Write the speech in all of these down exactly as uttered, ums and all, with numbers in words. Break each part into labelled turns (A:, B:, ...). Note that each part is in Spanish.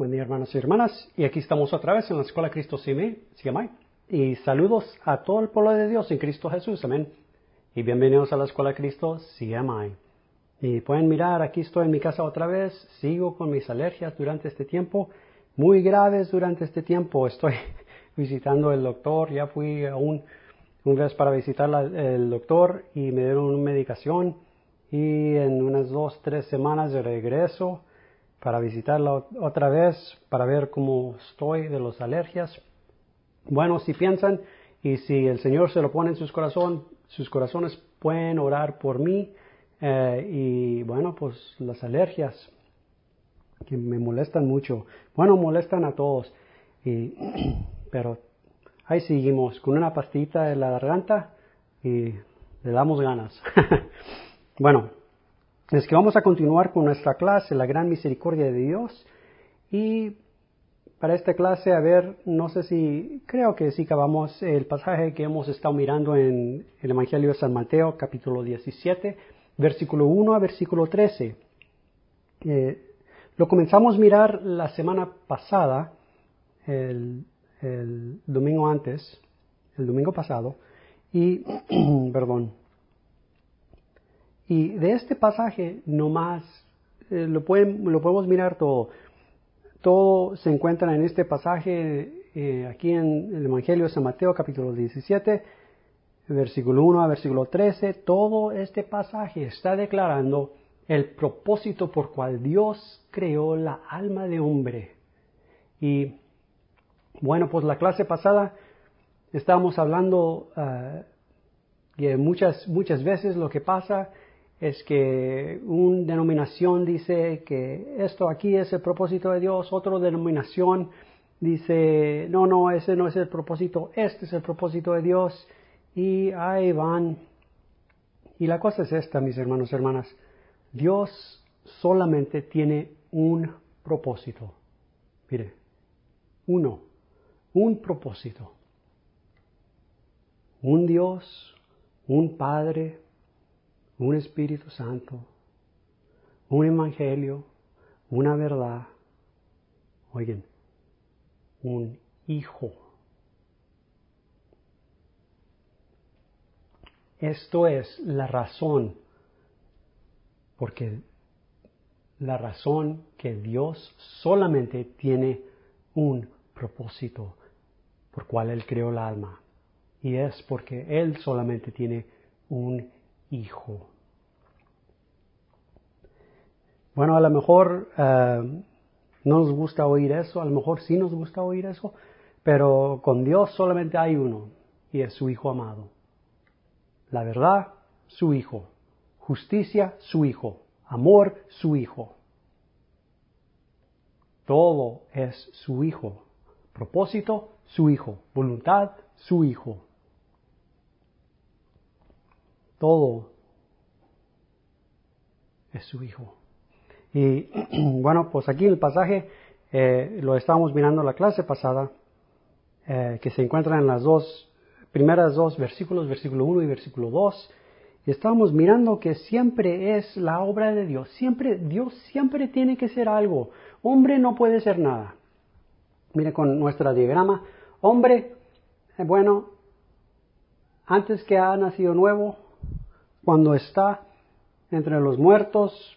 A: Buen día, hermanos y hermanas. Y aquí estamos otra vez en la Escuela Cristo C M I. Y saludos a todo el pueblo de Dios en Cristo Jesús. Amén. Y bienvenidos a la Escuela Cristo C M I. Y pueden mirar, aquí estoy en mi casa otra vez. Sigo con mis alergias durante este tiempo. Muy graves durante este tiempo. Estoy visitando al doctor. Ya fui a un, un vez para visitar al doctor y me dieron una medicación. Y en unas dos, tres semanas de regreso para visitarla otra vez, para ver cómo estoy de las alergias. Bueno, si piensan y si el Señor se lo pone en sus corazón, sus corazones pueden orar por mí. Eh, y bueno, pues las alergias que me molestan mucho, bueno, molestan a todos. Y, pero ahí seguimos con una pastita de la garganta y le damos ganas. Bueno. Es que vamos a continuar con nuestra clase, la gran misericordia de Dios. Y para esta clase, a ver, no sé si, creo que sí acabamos el pasaje que hemos estado mirando en el Evangelio de San Mateo, capítulo diecisiete, versículo uno a versículo trece. Eh, lo comenzamos a mirar la semana pasada, el, el domingo antes, el domingo pasado, y, perdón, Y de este pasaje nomás eh, lo, pueden, lo podemos mirar todo. Todo se encuentra en este pasaje eh, aquí en el Evangelio de San Mateo capítulo diecisiete, versículo uno a versículo trece. Todo este pasaje está declarando el propósito por cual Dios creó la alma de hombre. Y bueno, pues la clase pasada estábamos hablando uh, que muchas, muchas veces lo que pasa es que una denominación dice que esto aquí es el propósito de Dios, otra denominación dice, no, no, ese no es el propósito, este es el propósito de Dios, y ahí van. Y la cosa es esta, mis hermanos y hermanas, Dios solamente tiene un propósito. Mire, uno, un propósito. Un Dios, un Padre, un Espíritu Santo, un Evangelio, una verdad, oigan, un Hijo. Esto es la razón, porque la razón que Dios solamente tiene un propósito por cual Él creó el alma, y es porque Él solamente tiene un Hijo. Bueno, a lo mejor uh, no nos gusta oír eso, a lo mejor sí nos gusta oír eso, pero con Dios solamente hay uno, y es su Hijo amado. La verdad, su Hijo. Justicia, su Hijo. Amor, su Hijo. Todo es su Hijo. Propósito, su Hijo. Voluntad, su Hijo. Todo es su Hijo. Y bueno, pues aquí el pasaje eh, lo estábamos mirando en la clase pasada, eh, que se encuentra en las dos primeras dos versículos, versículo uno y versículo dos. Y estábamos mirando que siempre es la obra de Dios. Siempre, Dios siempre tiene que ser algo. Hombre no puede ser nada. Mire con nuestro diagrama. Hombre, eh, bueno, antes que ha nacido nuevo, cuando está entre los muertos,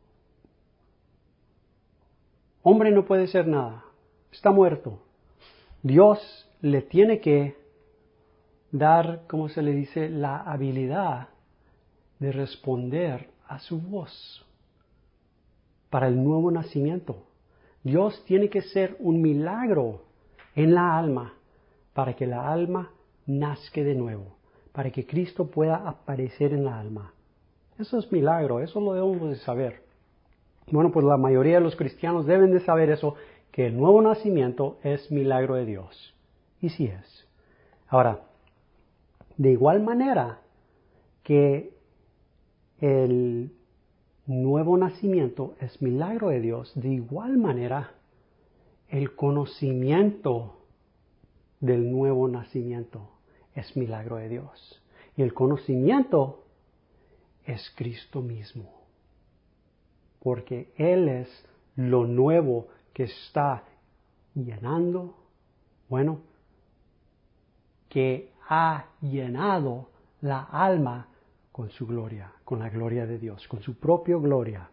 A: hombre no puede ser nada, está muerto. Dios le tiene que dar, ¿cómo se le dice?, la habilidad de responder a su voz para el nuevo nacimiento. Dios tiene que ser un milagro en la alma para que la alma nazca de nuevo, para que Cristo pueda aparecer en la alma. Eso es milagro, eso lo debemos de saber. Bueno, pues la mayoría de los cristianos deben de saber eso, que el nuevo nacimiento es milagro de Dios. Y sí es. Ahora, de igual manera que el nuevo nacimiento es milagro de Dios, de igual manera el conocimiento del nuevo nacimiento es milagro de Dios. Y el conocimiento es Cristo mismo. Porque Él es lo nuevo que está llenando, bueno, que ha llenado la alma con su gloria, con la gloria de Dios, con su propia gloria.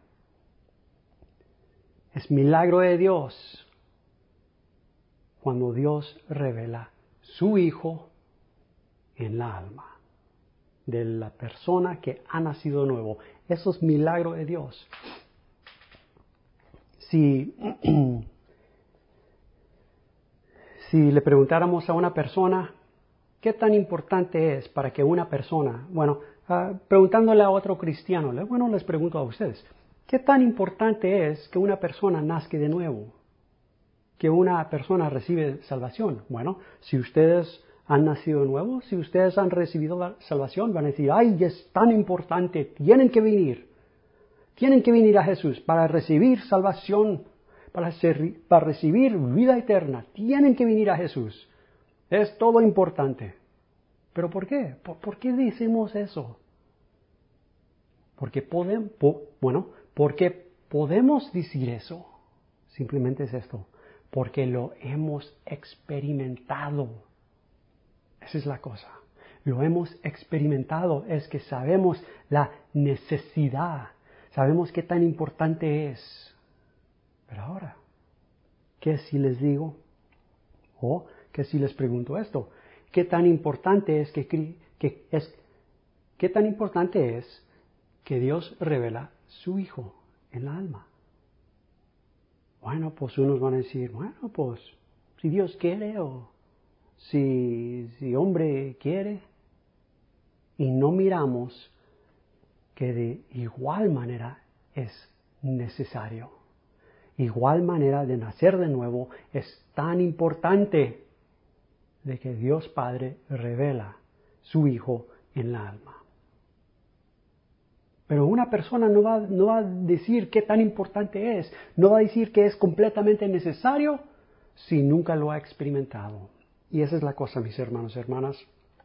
A: Es milagro de Dios cuando Dios revela su Hijo en la alma de la persona que ha nacido de nuevo. Eso es milagro de Dios. Si, si le preguntáramos a una persona, ¿qué tan importante es para que una persona, bueno, uh, preguntándole a otro cristiano, bueno, les pregunto a ustedes, ¿qué tan importante es que una persona nazca de nuevo? Que una persona recibe salvación. Bueno, si ustedes han nacido de nuevo, si ustedes han recibido la salvación, van a decir, ay, es tan importante, tienen que venir. Tienen que venir a Jesús para recibir salvación, para, ser, para recibir vida eterna. Tienen que venir a Jesús. Es todo importante. ¿Pero por qué? ¿Por, por qué decimos eso? Porque podemos, po, bueno, porque podemos decir eso. Simplemente es esto. Porque lo hemos experimentado. Esa es la cosa. Lo hemos experimentado. Es que sabemos la necesidad. Sabemos qué tan importante es. Pero ahora, ¿qué si les digo? O ¿qué si les pregunto esto? ¿Qué tan importante es que, que es qué tan importante es que Dios revela su Hijo en la alma? Bueno, pues unos van a decir, bueno, pues si Dios quiere o si, si hombre quiere. Y no miramos que de igual manera es necesario. Igual manera de nacer de nuevo es tan importante de que Dios Padre revela su Hijo en la alma. Pero una persona no va, no va a decir qué tan importante es, no va a decir que es completamente necesario si nunca lo ha experimentado. Y esa es la cosa, mis hermanos y hermanas.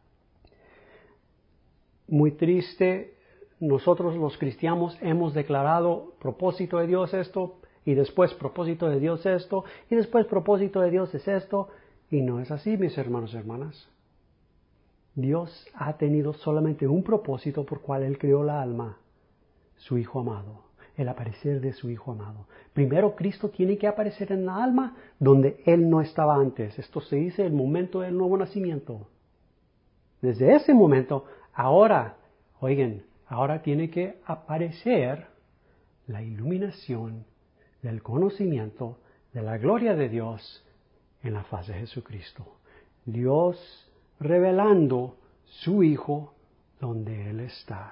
A: Muy triste, nosotros los cristianos hemos declarado propósito de Dios esto, y después propósito de Dios esto, y después propósito de Dios es esto, y no es así, mis hermanos y hermanas. Dios ha tenido solamente un propósito por cual Él creó la alma, su Hijo amado, el aparecer de su Hijo amado. Primero Cristo tiene que aparecer en la alma donde Él no estaba antes. Esto se dice el momento del nuevo nacimiento. Desde ese momento, ahora, oigan, ahora tiene que aparecer la iluminación del conocimiento de la gloria de Dios en la faz de Jesucristo. Dios revelando su Hijo donde Él está.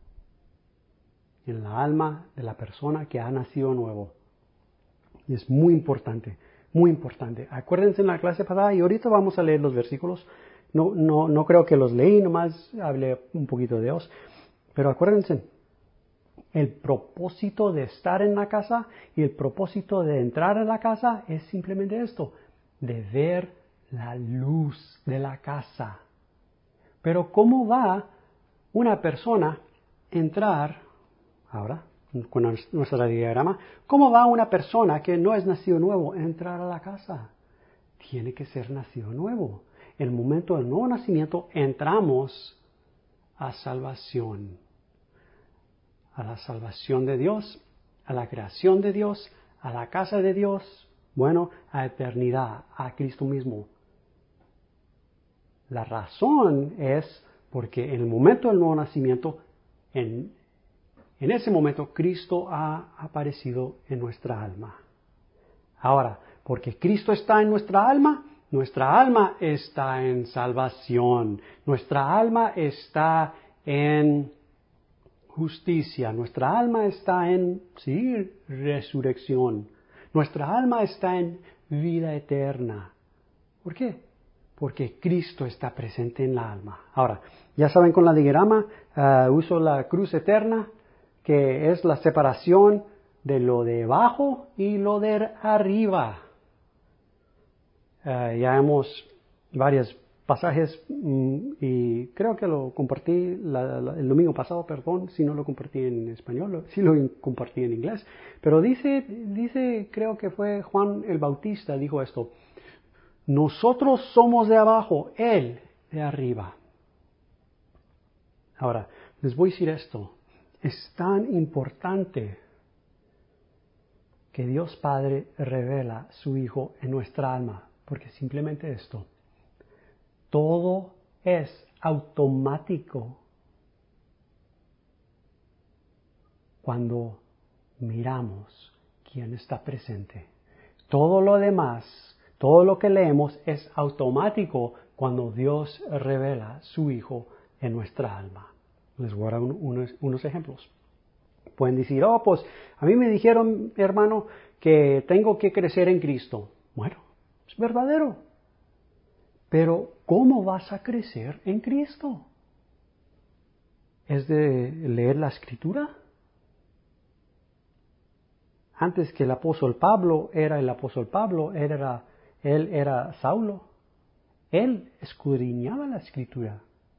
A: En la alma de la persona que ha nacido nuevo. Y es muy importante, muy importante. Acuérdense en la clase pasada y ahorita vamos a leer los versículos. No, no, no creo que los leí, nomás hablé un poquito de Dios. Pero acuérdense, el propósito de estar en la casa y el propósito de entrar a la casa es simplemente esto, de ver la luz de la casa. Pero ¿cómo va una persona a entrar, ahora, con nuestro diagrama, cómo va una persona que no es nacido nuevo a entrar a la casa? Tiene que ser nacido nuevo. En el momento del nuevo nacimiento entramos a salvación. A la salvación de Dios, a la creación de Dios, a la casa de Dios, bueno, a eternidad, a Cristo mismo. La razón es porque en el momento del nuevo nacimiento, en, en ese momento Cristo ha aparecido en nuestra alma. Ahora, porque Cristo está en nuestra alma, nuestra alma está en salvación, nuestra alma está en justicia, nuestra alma está en, sí, resurrección, nuestra alma está en vida eterna. ¿Por qué? Porque Cristo está presente en la alma. Ahora, ya saben con la diagrama, uh, uso la cruz eterna, que es la separación de lo de abajo y lo de arriba. Uh, ya hemos varias pasajes mm, y creo que lo compartí la, la, el domingo pasado, perdón, si no lo compartí en español, si lo compartí en inglés. Pero dice, dice, creo que fue Juan el Bautista, dijo esto: nosotros somos de abajo, Él de arriba. Ahora, les voy a decir esto. Es tan importante que Dios Padre revela su Hijo en nuestra alma, porque simplemente esto, todo es automático cuando miramos quién está presente. Todo lo demás, todo lo que leemos es automático cuando Dios revela su Hijo en nuestra alma. Les voy a dar un, unos, unos ejemplos. Pueden decir, oh, pues a mí me dijeron, hermano, que tengo que crecer en Cristo. Bueno, es verdadero. Pero, ¿cómo vas a crecer en Cristo? ¿Es de leer la Escritura? Antes que el apóstol Pablo era el apóstol Pablo, él era, él era Saulo. Él escudriñaba la Escritura.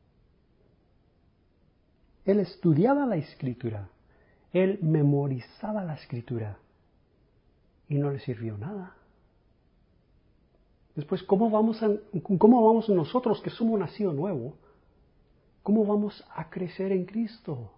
A: Él estudiaba la Escritura. Él memorizaba la Escritura. Y no le sirvió nada. Después, ¿cómo vamos, a, ¿cómo vamos nosotros que somos nacido nuevo? ¿Cómo vamos a crecer en Cristo?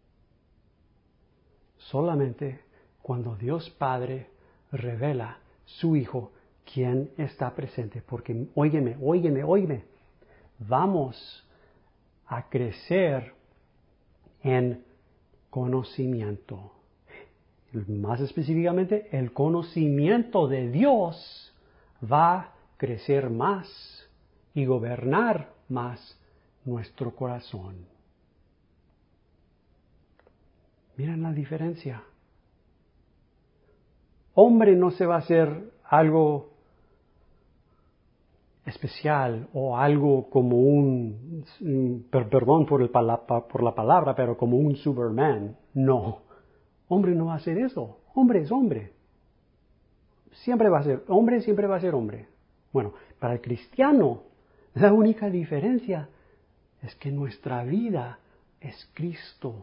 A: Solamente cuando Dios Padre revela su Hijo, quien está presente. Porque, óyeme, óyeme, óyeme, vamos a crecer en conocimiento. Más específicamente, el conocimiento de Dios va a crecer más y gobernar más nuestro corazón. Miren la diferencia. Hombre no se va a hacer algo especial o algo como un, perdón por, el, por la palabra, pero como un Superman. No. Hombre no va a hacer eso. Hombre es hombre. Siempre va a ser hombre, siempre va a ser hombre. Bueno, para el cristiano, la única diferencia es que nuestra vida es Cristo.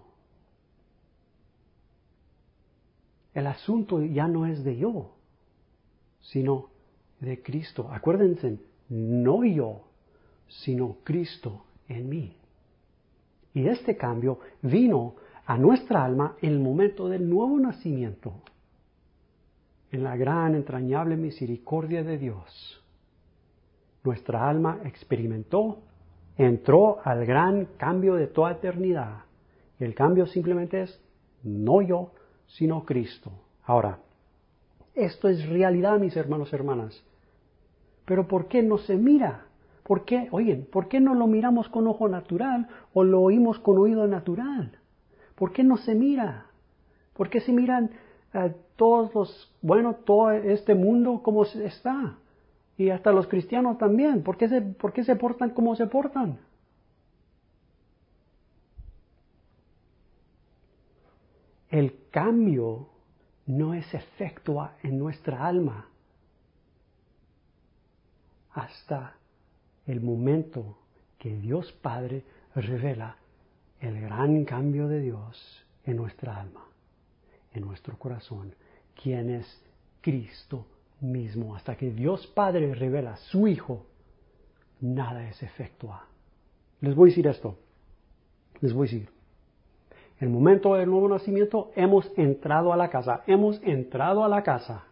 A: El asunto ya no es de yo, sino de Cristo. Acuérdense, no yo, sino Cristo en mí. Y este cambio vino a nuestra alma en el momento del nuevo nacimiento, en la gran, entrañable misericordia de Dios. Nuestra alma experimentó, entró al gran cambio de toda eternidad. Y el cambio simplemente es no yo, sino Cristo. Ahora, esto es realidad, mis hermanos y hermanas. Pero ¿por qué no se mira? ¿Por qué, oyen, por qué no lo miramos con ojo natural o lo oímos con oído natural? ¿Por qué no se mira? ¿Por qué se miran uh, todos los, bueno, todo este mundo como está? Y hasta los cristianos también. ¿Por qué se, por qué se portan como se portan? El cambio no es efectua en nuestra alma hasta el momento que Dios Padre revela el gran cambio de Dios en nuestra alma, en nuestro corazón, quien es Cristo mismo. Hasta que Dios Padre revela su Hijo, nada es efectua. Les voy a decir esto, les voy a decir. En el momento del nuevo nacimiento hemos entrado a la casa, hemos entrado a la casa.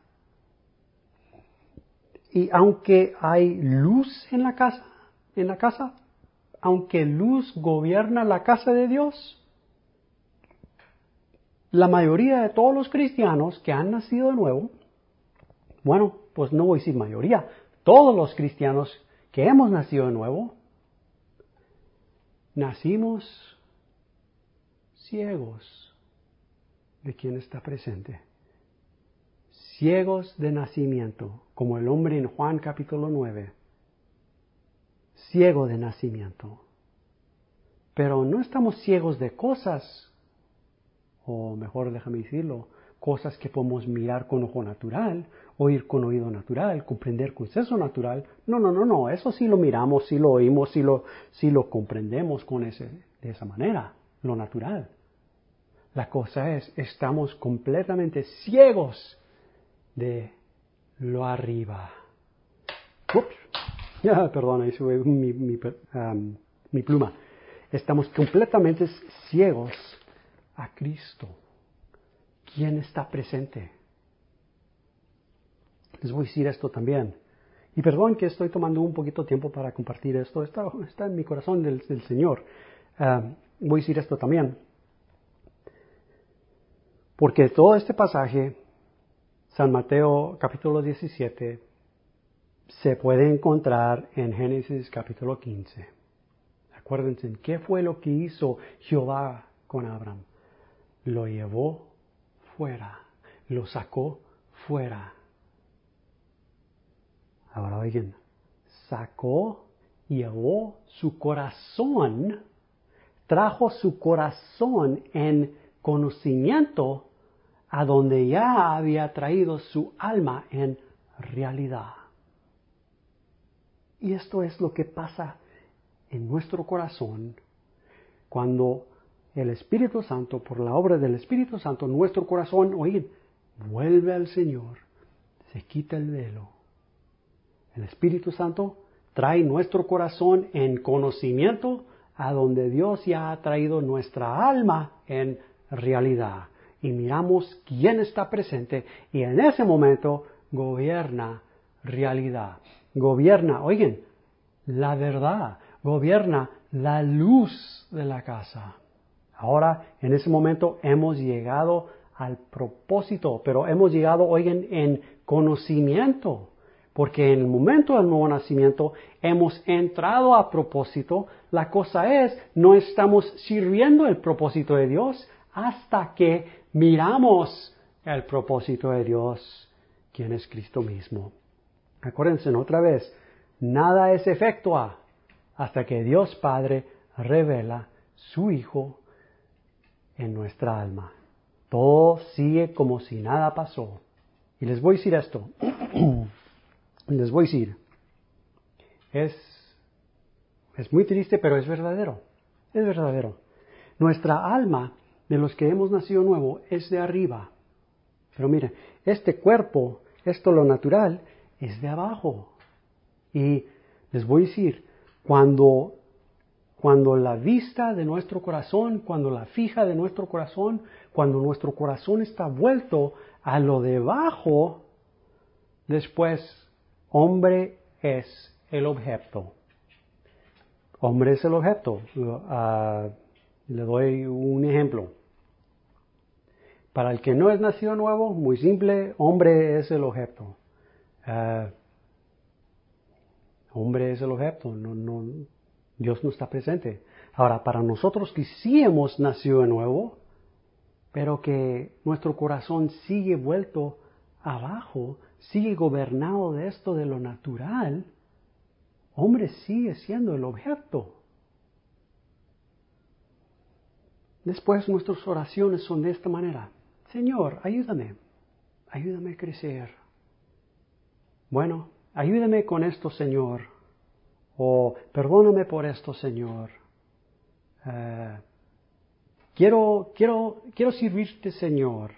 A: Y aunque hay luz en la casa, en la casa, aunque luz gobierna la casa de Dios, la mayoría de todos los cristianos que han nacido de nuevo, bueno, pues no voy a decir mayoría, todos los cristianos que hemos nacido de nuevo, nacimos ciegos de quien está presente. Ciegos de nacimiento, como el hombre en Juan capítulo nueve. Ciego de nacimiento. Pero no estamos ciegos de cosas, o mejor déjame decirlo, cosas que podemos mirar con ojo natural, oír con oído natural, comprender con senso natural. No, no, no, no. Eso sí lo miramos, sí lo oímos, sí lo, sí lo comprendemos con ese, de esa manera, lo natural. La cosa es, estamos completamente ciegos de lo arriba. Ups. Ah, perdón, ahí sube mi, mi, um, mi pluma. Estamos completamente ciegos a Cristo. ¿Quién está presente? Les voy a decir esto también. Y perdón que estoy tomando un poquito de tiempo para compartir esto. Está, está en mi corazón del, del Señor. Uh, voy a decir esto también. Porque todo este pasaje, San Mateo capítulo diecisiete, se puede encontrar en Génesis capítulo quince. Acuérdense, ¿qué fue lo que hizo Jehová con Abraham? Lo llevó fuera, lo sacó fuera. Ahora oigan, sacó, llevó su corazón, trajo su corazón en conocimiento a donde ya había traído su alma en realidad. Y esto es lo que pasa en nuestro corazón cuando el Espíritu Santo, por la obra del Espíritu Santo, nuestro corazón, oíd, vuelve al Señor, se quita el velo. El Espíritu Santo trae nuestro corazón en conocimiento a donde Dios ya ha traído nuestra alma en realidad. Y miramos quién está presente y en ese momento gobierna realidad. Gobierna, oigan, la verdad, gobierna la luz de la casa. Ahora, en ese momento hemos llegado al propósito, pero hemos llegado, oigan, en conocimiento. Porque en el momento del nuevo nacimiento hemos entrado a propósito. La cosa es, no estamos sirviendo el propósito de Dios hasta que miramos el propósito de Dios, quien es Cristo mismo. Acuérdense otra vez, nada es efectua hasta que Dios Padre revela su Hijo en nuestra alma. Todo sigue como si nada pasó. Y les voy a decir esto. Les voy a decir. Es, es muy triste, pero es verdadero. Es verdadero. Nuestra alma, de los que hemos nacido nuevo, es de arriba. Pero mire, este cuerpo, esto lo natural, es de abajo. Y les voy a decir, cuando, cuando la vista de nuestro corazón, cuando la fija de nuestro corazón, cuando nuestro corazón está vuelto a lo de abajo, después, hombre es el objeto. Hombre es el objeto. Uh, le doy un ejemplo. Para el que no es nacido nuevo, muy simple, hombre es el objeto. Uh, hombre es el objeto, no, no, Dios no está presente. Ahora, para nosotros que sí hemos nacido de nuevo, pero que nuestro corazón sigue vuelto abajo, sigue gobernado de esto de lo natural, hombre sigue siendo el objeto. Después nuestras oraciones son de esta manera. Señor, ayúdame, ayúdame a crecer. Bueno, ayúdame con esto, Señor. O perdóname por esto, Señor. Uh, quiero, quiero, quiero servirte, Señor.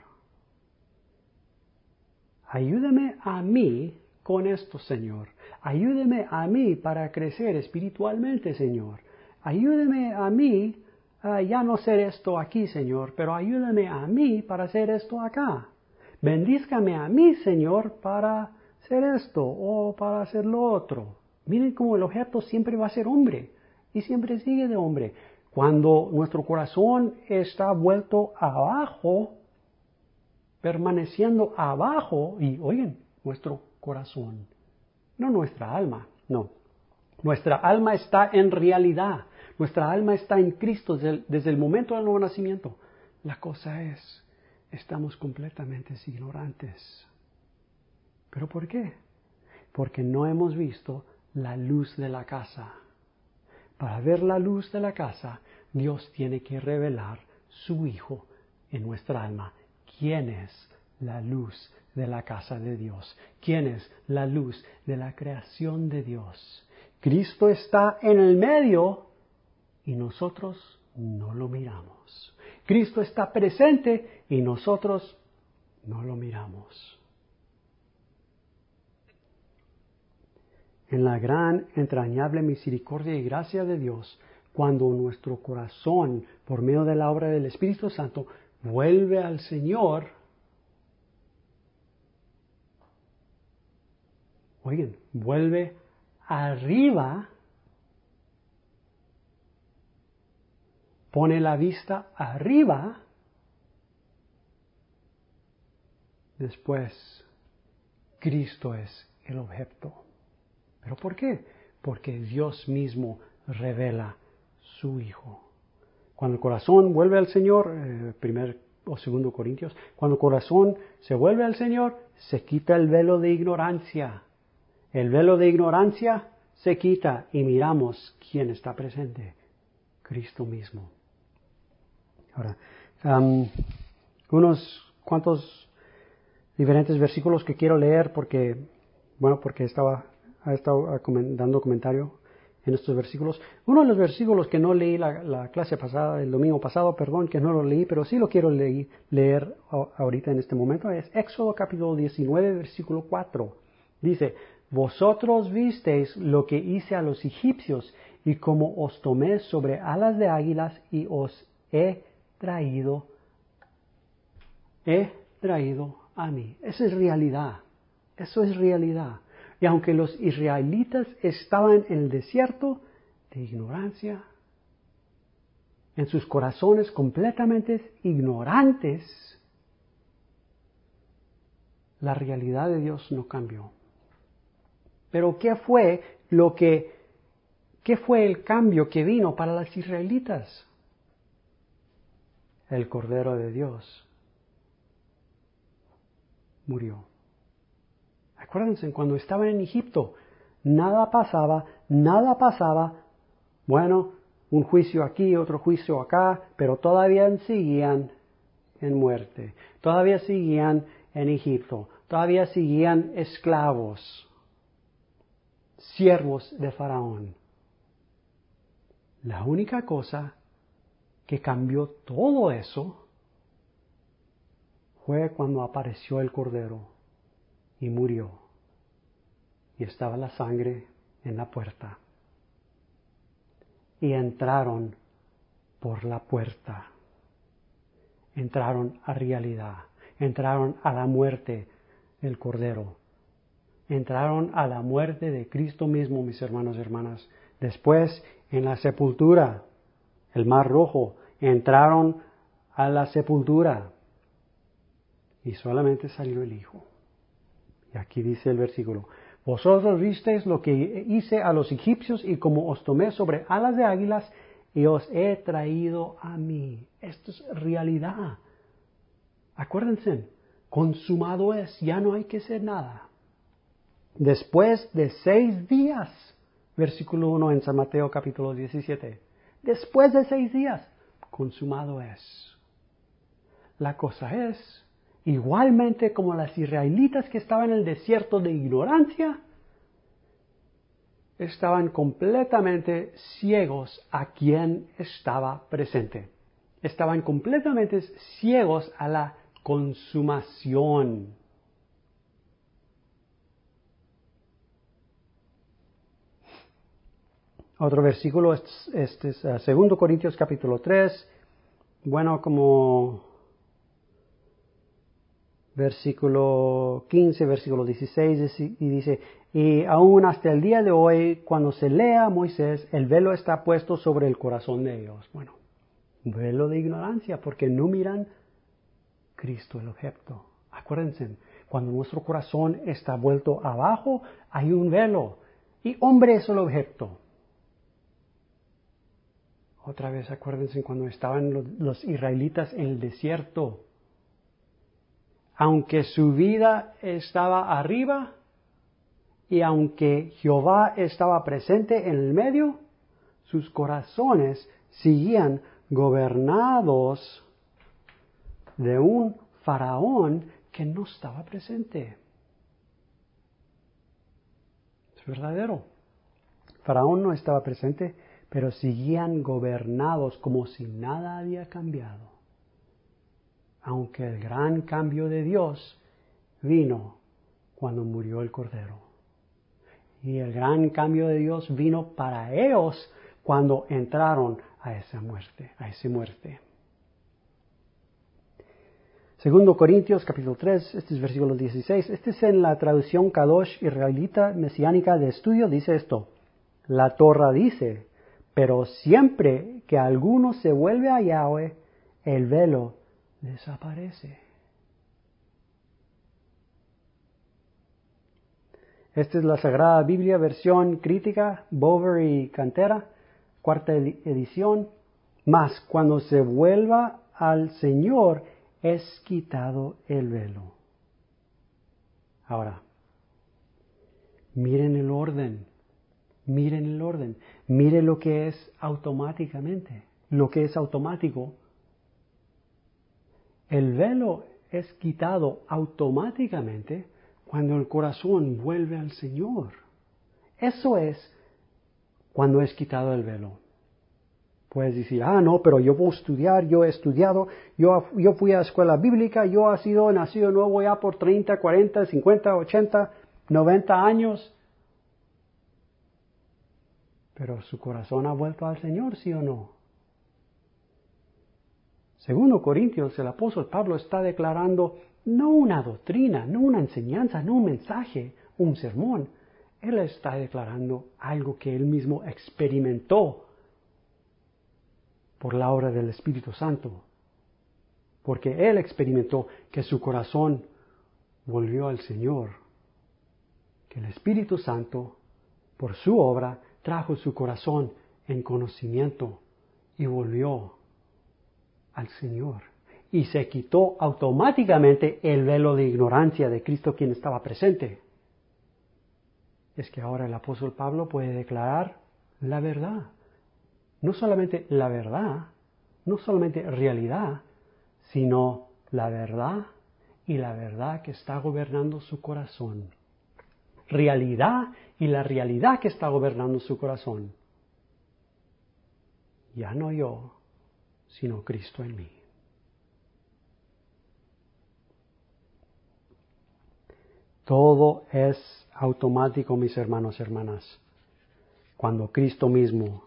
A: Ayúdame a mí con esto, Señor. Ayúdame a mí para crecer espiritualmente, Señor. Ayúdame a mí a ya no hacer esto aquí, Señor, pero ayúdame a mí para hacer esto acá. Bendízcame a mí, Señor, para hacer esto o para hacer lo otro. Miren cómo el objeto siempre va a ser hombre y siempre sigue de hombre. Cuando nuestro corazón está vuelto abajo, permaneciendo abajo, y oigan, nuestro corazón, no nuestra alma, no. Nuestra alma está en realidad, nuestra alma está en Cristo desde el, desde el momento del nuevo nacimiento. La cosa es, estamos completamente ignorantes. ¿Pero por qué? Porque no hemos visto la luz de la casa. Para ver la luz de la casa, Dios tiene que revelar su Hijo en nuestra alma. ¿Quién es La luz de la casa de Dios. ¿Quién es? La luz de la creación de Dios. Cristo está en el medio y nosotros no lo miramos. Cristo está presente y nosotros no lo miramos. En la gran, entrañable misericordia y gracia de Dios, cuando nuestro corazón, por medio de la obra del Espíritu Santo, vuelve al Señor, oigan, vuelve arriba, pone la vista arriba, después Cristo es el objeto. ¿Pero por qué? Porque Dios mismo revela su Hijo. Cuando el corazón vuelve al Señor, eh, primer o segundo Corintios, cuando el corazón se vuelve al Señor, se quita el velo de ignorancia. El velo de ignorancia se quita y miramos quién está presente. Cristo mismo. Ahora, um, unos cuantos diferentes versículos que quiero leer porque, bueno, porque estaba, ha estado dando comentario en estos versículos. Uno de los versículos que no leí la, la clase pasada, el domingo pasado, perdón, que no lo leí, pero sí lo quiero leer, leer ahorita en este momento, es Éxodo capítulo diecinueve, versículo cuatro. Dice, vosotros visteis lo que hice a los egipcios y como os tomé sobre alas de águilas y os he traído, he traído a mí. Esa es realidad. Eso es realidad. Y aunque los israelitas estaban en el desierto de ignorancia, en sus corazones completamente ignorantes, la realidad de Dios no cambió. Pero ¿qué fue lo que, qué fue el cambio que vino para los israelitas? El Cordero de Dios murió. Acuérdense, cuando estaban en Egipto, nada pasaba, nada pasaba. Bueno, un juicio aquí, otro juicio acá, pero todavía seguían en muerte. Todavía seguían en Egipto. Todavía seguían esclavos, siervos de Faraón. La única cosa que cambió todo eso fue cuando apareció el Cordero y murió. Y estaba la sangre en la puerta. Y entraron por la puerta. Entraron a realidad. Entraron a la muerte del Cordero. Entraron a la muerte de Cristo mismo, mis hermanos y hermanas. Después, en la sepultura, el Mar Rojo, entraron a la sepultura. Y solamente salió el Hijo. Y aquí dice el versículo, vosotros visteis lo que hice a los egipcios y como os tomé sobre alas de águilas y os he traído a mí. Esto es realidad. Acuérdense, consumado es, ya no hay que hacer nada. Después de seis días, versículo uno en San Mateo capítulo diecisiete, después de seis días, consumado es. La cosa es, igualmente como las israelitas que estaban en el desierto de ignorancia, estaban completamente ciegos a quien estaba presente. Estaban completamente ciegos a la consumación. Otro versículo, este es uh, segundo Corintios capítulo tres, bueno, como versículo quince, versículo dieciséis, y dice, y aún hasta el día de hoy, cuando se lea a Moisés, el velo está puesto sobre el corazón de ellos. Bueno, un velo de ignorancia, porque no miran Cristo el objeto. Acuérdense, cuando nuestro corazón está vuelto abajo, hay un velo, y hombre es el objeto. Otra vez, acuérdense cuando estaban los, los israelitas en el desierto. Aunque su vida estaba arriba y aunque Jehová estaba presente en el medio, sus corazones seguían gobernados de un faraón que no estaba presente. Es verdadero. Faraón no estaba presente, pero seguían gobernados como si nada había cambiado. Aunque el gran cambio de Dios vino cuando murió el Cordero. Y el gran cambio de Dios vino para ellos cuando entraron a esa muerte, a esa muerte. Segundo Corintios capítulo tres, este es versículo dieciséis. Este es en la traducción Kadosh israelita mesiánica de estudio, dice esto. La Torra dice, pero siempre que alguno se vuelve a Yahweh, el velo desaparece. Esta es la Sagrada Biblia, versión crítica, Bover y Cantera, cuarta edición. Mas cuando se vuelva al Señor, es quitado el velo. Ahora, miren el orden, miren el orden, miren lo que es automáticamente, lo que es automático. El velo es quitado automáticamente cuando el corazón vuelve al Señor. Eso es cuando es quitado el velo. Puedes decir, ah, no, pero yo voy a estudiar, yo he estudiado, yo, yo fui a la escuela bíblica, yo he sido nacido nuevo ya por treinta, cuarenta, cincuenta, ochenta, noventa años. Pero su corazón ha vuelto al Señor, ¿sí o no? Segundo Corintios, el apóstol Pablo está declarando no una doctrina, no una enseñanza, no un mensaje, un sermón. Él está declarando algo que él mismo experimentó por la obra del Espíritu Santo. Porque él experimentó que su corazón volvió al Señor. Que el Espíritu Santo, por su obra, trajo su corazón en conocimiento y volvió al Señor. Y se quitó automáticamente el velo de ignorancia de Cristo quien estaba presente. Es que ahora el apóstol Pablo puede declarar la verdad. No solamente la verdad, no solamente realidad, sino la verdad y la verdad que está gobernando su corazón. Realidad y la realidad que está gobernando su corazón. Ya no yo, sino Cristo en mí. Todo es automático, mis hermanos y hermanas, cuando Cristo mismo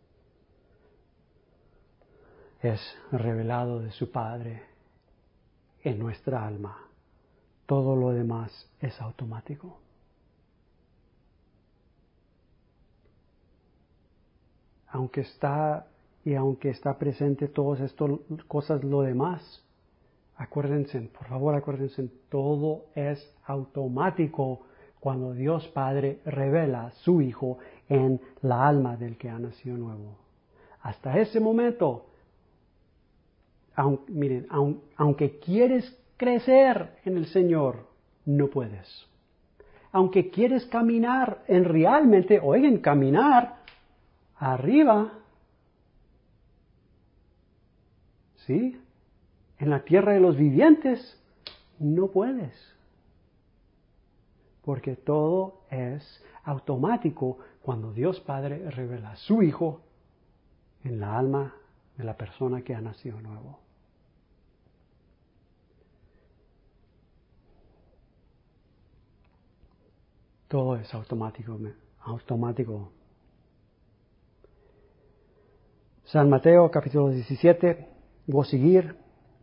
A: es revelado de su Padre en nuestra alma. Todo lo demás es automático. Aunque está y aunque está presente todas estas cosas, lo demás, acuérdense, por favor acuérdense, todo es automático cuando Dios Padre revela a su Hijo en la alma del que ha nacido nuevo. Hasta ese momento, aunque, miren, aun, aunque quieres crecer en el Señor, no puedes. Aunque quieres caminar en realmente, oigan, caminar arriba, ¿sí? En la tierra de los vivientes, no puedes. Porque todo es automático cuando Dios Padre revela a su Hijo en la alma de la persona que ha nacido nuevo. Todo es automático, automático. San Mateo capítulo diecisiete, voy a seguir.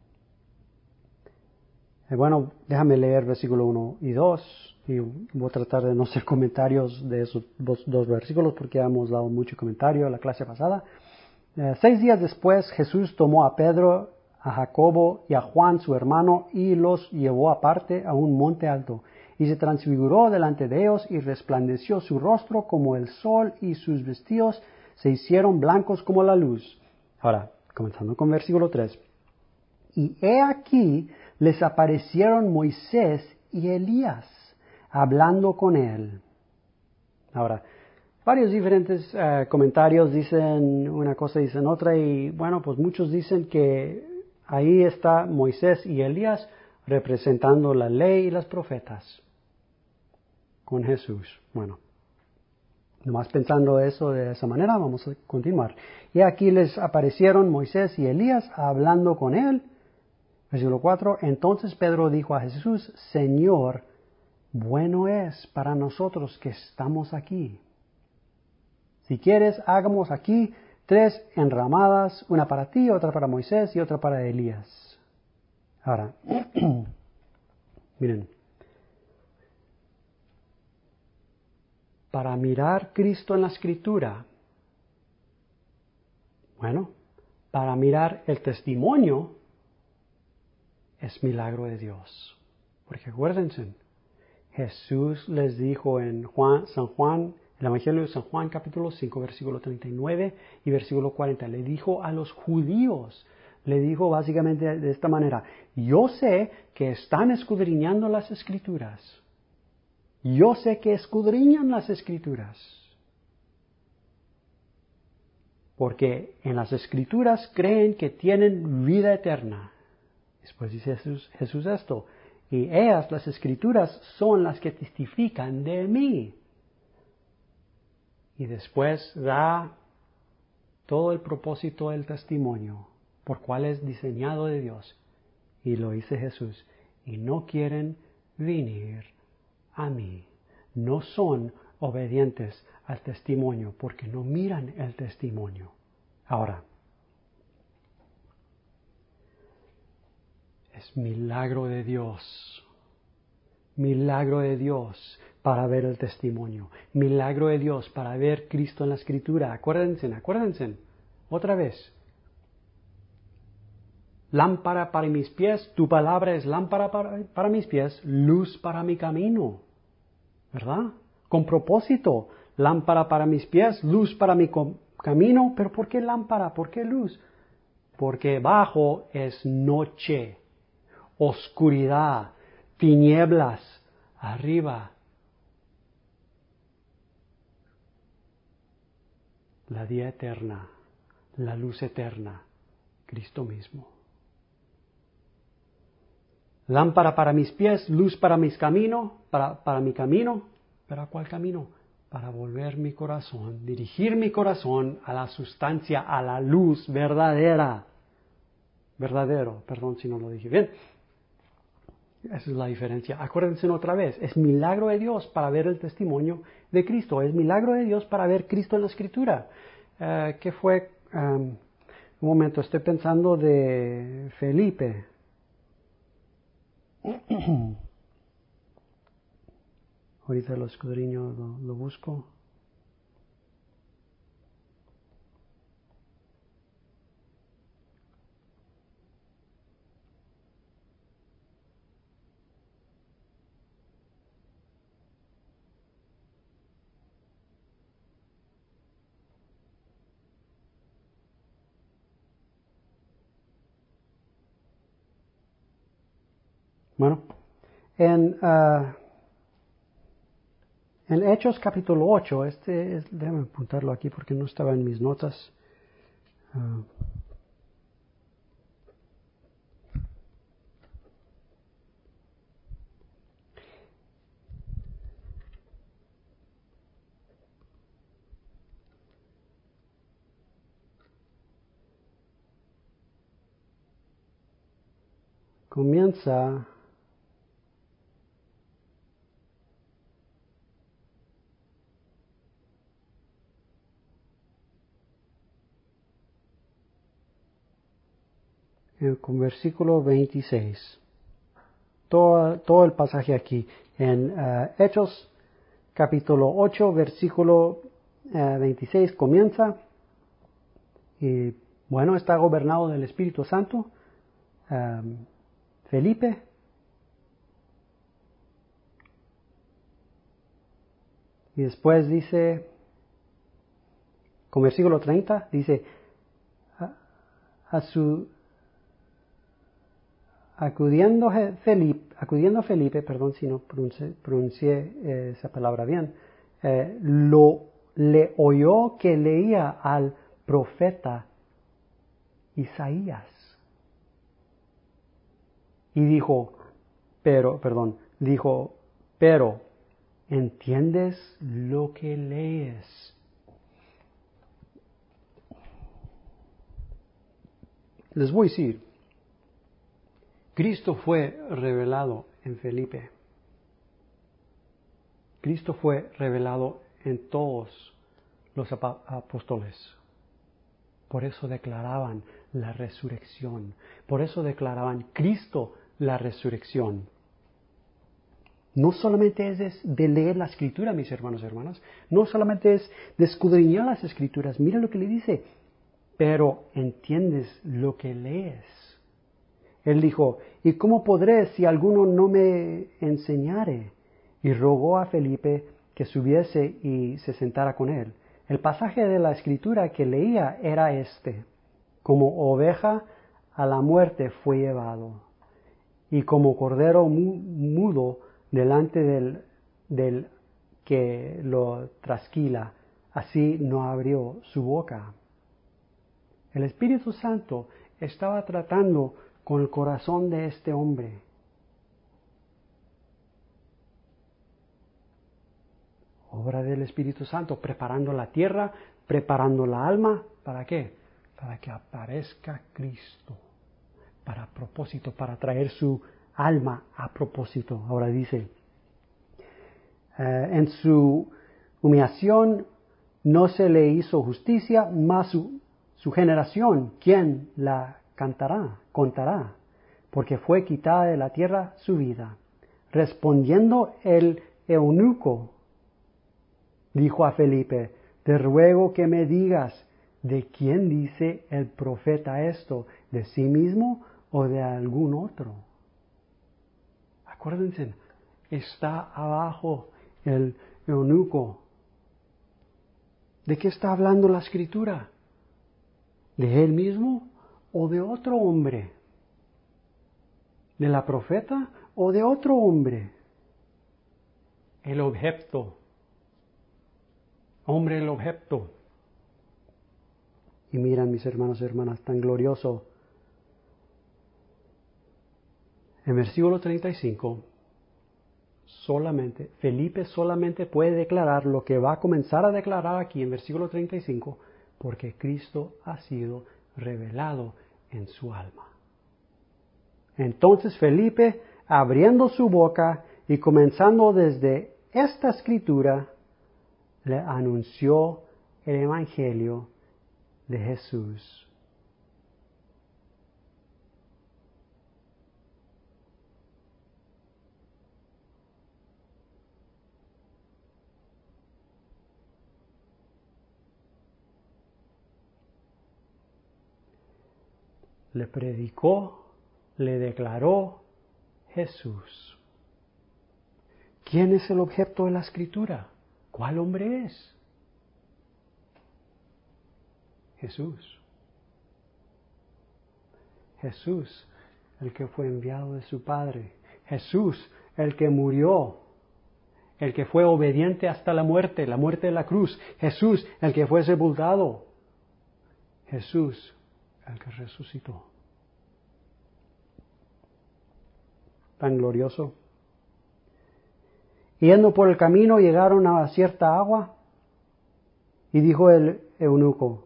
A: Eh, bueno, déjame leer versículo uno y dos y voy a tratar de no hacer comentarios de esos dos, dos versículos porque hemos dado mucho comentario en la clase pasada. Eh, seis días después Jesús tomó a Pedro, a Jacobo y a Juan su hermano y los llevó aparte a un monte alto y se transfiguró delante de ellos y resplandeció su rostro como el sol y sus vestidos se hicieron blancos como la luz. Ahora, comenzando con versículo tres. Y he aquí les aparecieron Moisés y Elías, hablando con él. Ahora, varios diferentes uh, comentarios dicen una cosa, dicen otra, y bueno, pues muchos dicen que ahí está Moisés y Elías representando la ley y los profetas con Jesús. Bueno, nomás pensando eso de esa manera, vamos a continuar. Y aquí les aparecieron Moisés y Elías hablando con él. Versículo cuatro. Entonces Pedro dijo a Jesús, Señor, bueno es para nosotros que estamos aquí. Si quieres, hagamos aquí tres enramadas, una para ti, otra para Moisés y otra para Elías. Ahora, miren, para mirar Cristo en la Escritura, bueno, para mirar el testimonio, es milagro de Dios. Porque acuérdense, Jesús les dijo en Juan, San Juan, el Evangelio de San Juan, capítulo cinco, versículo treinta y nueve y versículo cuarenta, le dijo a los judíos, le dijo básicamente de esta manera, yo sé que están escudriñando las Escrituras. Yo sé que escudriñan las Escrituras. Porque en las Escrituras creen que tienen vida eterna. Después dice Jesús, Jesús esto, y ellas, las Escrituras, son las que testifican de mí. Y después da todo el propósito del testimonio, por cual es diseñado de Dios. Y lo dice Jesús, y no quieren venir a mí. No son obedientes al testimonio, porque no miran el testimonio. Ahora, es milagro de Dios, milagro de Dios para ver el testimonio, milagro de Dios para ver Cristo en la Escritura. Acuérdense, acuérdense, otra vez. Lámpara para mis pies, tu palabra es lámpara para, para mis pies, luz para mi camino, ¿verdad? Con propósito, lámpara para mis pies, luz para mi camino, pero ¿por qué lámpara? ¿Por qué luz? Porque bajo es noche. Oscuridad, tinieblas, arriba. La vida eterna, la luz eterna, Cristo mismo. Lámpara para mis pies, luz para mis caminos, para, para mi camino. ¿Para cuál camino? Para volver mi corazón, dirigir mi corazón a la sustancia, a la luz verdadera. Verdadero, perdón si no lo dije bien. Esa es la diferencia. Acuérdense otra vez, es milagro de Dios para ver el testimonio de Cristo. Es milagro de Dios para ver Cristo en la Escritura. Uh, ¿Qué fue? Um, un momento, estoy pensando de Felipe. Ahorita lo escudriño, lo, lo busco. Bueno, en, uh, en Hechos capítulo ocho, este es, déjame apuntarlo aquí porque no estaba en mis notas. Uh, comienza con versículo veintiséis. Todo, todo el pasaje aquí. En uh, Hechos capítulo ocho, versículo uh, veintiséis comienza. Y bueno, está gobernado del Espíritu Santo. Um, Felipe. Y después dice, con versículo treinta, dice, a, a su... Acudiendo Felipe, acudiendo Felipe, perdón si no pronuncié, pronuncié eh, esa palabra bien, eh, lo, le oyó que leía al profeta Isaías. Y dijo, pero, perdón, dijo, pero, ¿entiendes lo que lees? Les voy a decir, Cristo fue revelado en Felipe. Cristo fue revelado en todos los apóstoles. Por eso declaraban la resurrección. Por eso declaraban Cristo la resurrección. No solamente es de leer la Escritura, mis hermanos y hermanas. No solamente es de escudriñar las Escrituras. Mira lo que le dice. Pero entiendes lo que lees. Él dijo, ¿y cómo podré si alguno no me enseñare? Y rogó a Felipe que subiese y se sentara con él. El pasaje de la Escritura que leía era este: como oveja a la muerte fue llevado, y como cordero mudo delante del, del que lo trasquila, así no abrió su boca. El Espíritu Santo estaba tratando con el corazón de este hombre. Obra del Espíritu Santo, preparando la tierra, preparando la alma. ¿Para qué? Para que aparezca Cristo. Para propósito, para traer su alma a propósito. Ahora dice, eh, en su humillación no se le hizo justicia, mas su, su generación, ¿quién la cantará, contará? Porque fue quitada de la tierra su vida. Respondiendo el eunuco, dijo a Felipe, te ruego que me digas, ¿de quién dice el profeta esto? ¿De sí mismo o de algún otro? Acuérdense, está abajo el eunuco. ¿De qué está hablando la Escritura? ¿De él mismo o de otro hombre? ¿De la profeta o de otro hombre? El objeto. Hombre el objeto. Y miran, mis hermanos y hermanas, tan glorioso. En versículo treinta y cinco, solamente, Felipe solamente puede declarar lo que va a comenzar a declarar aquí en versículo treinta y cinco, porque Cristo ha sido revelado en su alma. Entonces Felipe, abriendo su boca y comenzando desde esta escritura, le anunció el Evangelio de Jesús. Le predicó, le declaró Jesús. ¿Quién es el objeto de la escritura? ¿Cuál hombre es? Jesús. Jesús, el que fue enviado de su Padre. Jesús, el que murió, el que fue obediente hasta la muerte, la muerte de la cruz. Jesús, el que fue sepultado. Jesús, el que resucitó. Tan glorioso. Yendo por el camino llegaron a cierta agua y dijo el eunuco,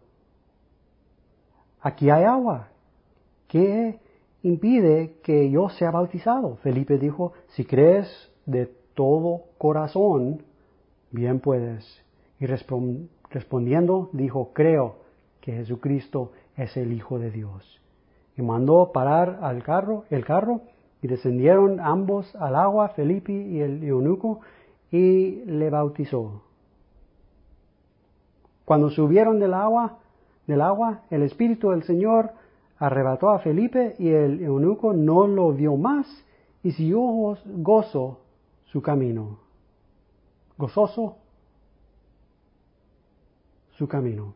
A: aquí hay agua, ¿qué impide que yo sea bautizado? Felipe dijo, si crees de todo corazón, bien puedes. Y respond, respondiendo dijo, creo que Jesucristo es el Hijo de Dios. Y mandó parar al carro, el carro, y descendieron ambos al agua, Felipe y el eunuco, y le bautizó. Cuando subieron del agua, del agua, el Espíritu del Señor arrebató a Felipe y el eunuco no lo vio más y siguió gozo su camino. Gozoso su camino.